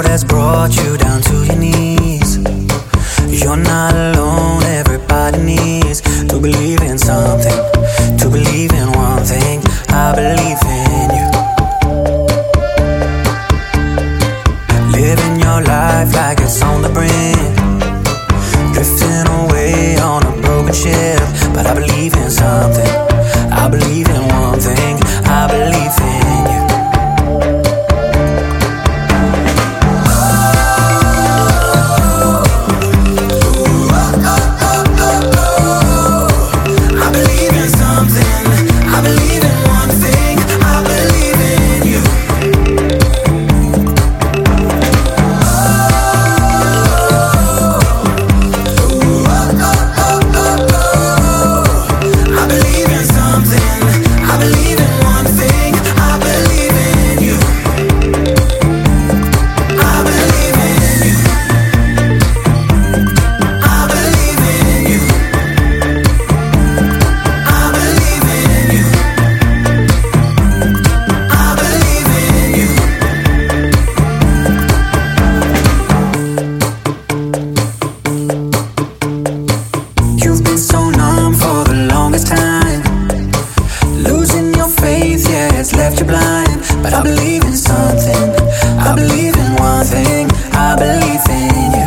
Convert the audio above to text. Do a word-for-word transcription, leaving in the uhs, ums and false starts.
world has brought you down to your knees. You're not alone, everybody needs to believe in something, to believe in one thing. I believe in you. Living your life like it's on the brink, drifting away on a broken ship. But I believe in something, I believe in one thing. I believe in you. You've been so numb for the longest time, losing your faith, yeah, it's left you blind. But I believe in something, I believe in one thing. I believe in you.